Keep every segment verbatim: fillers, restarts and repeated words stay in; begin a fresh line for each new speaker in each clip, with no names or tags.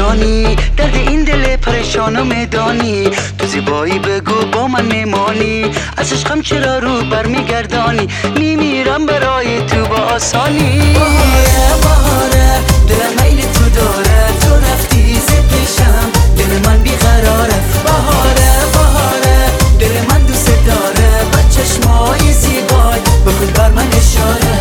میدانی، درد این دل پریشانو میدانی. تو زیبایی بگو با من میمانی، از عشقم چرا رو برمیگردانی؟ میمیرم برای تو با آسانی.
بهاره بهاره دلم میل تو داره، تو رفتی ز پیشم دل من بیقراره. بهاره بهاره دل من دوست داره، با چشمای زیبای بکن بر من اشاره.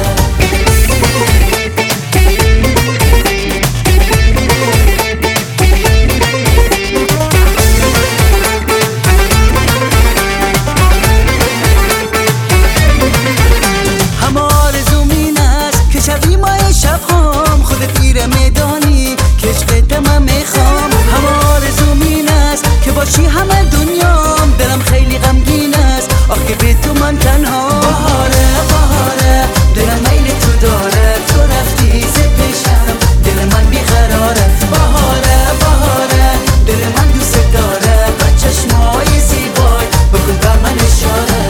باشی همه دنیام دلم خیلی غمگین است، آخه به تو من تنها. بهاره بهاره دلم میل تو داره، تو رفتی ز پیشم دل من بیقراره. بهاره بهاره دل من دوست داره، با چشمای زیبای بکن بر من اشاره.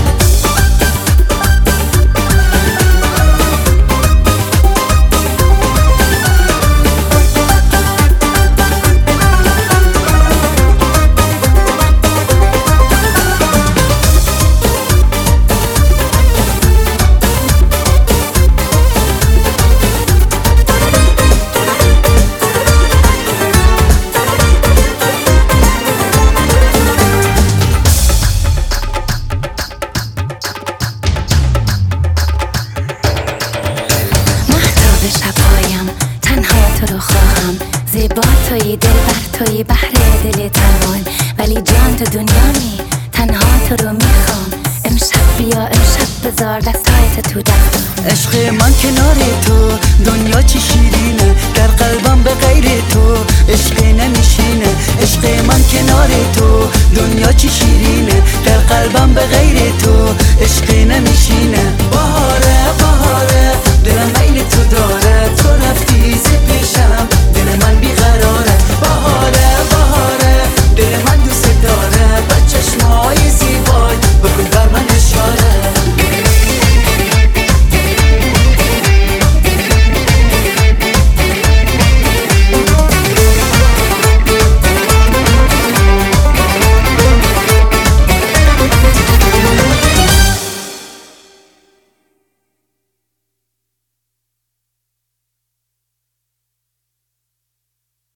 زیبا توی دل بر توی بحر دل تمام، ولی جان تو دنیامی تنها تو رو میخوام. امشب بیا امشب بذار دستایت تو دستم.
عشق من کنار تو دنیا چی شیرینه، در قلبم به غیر تو عشق نمیشینه. عشق من کنار تو دنیا چی شیرینه، در قلبم به غیر تو عشق نمیشینه. بهاره بهاره دلم میل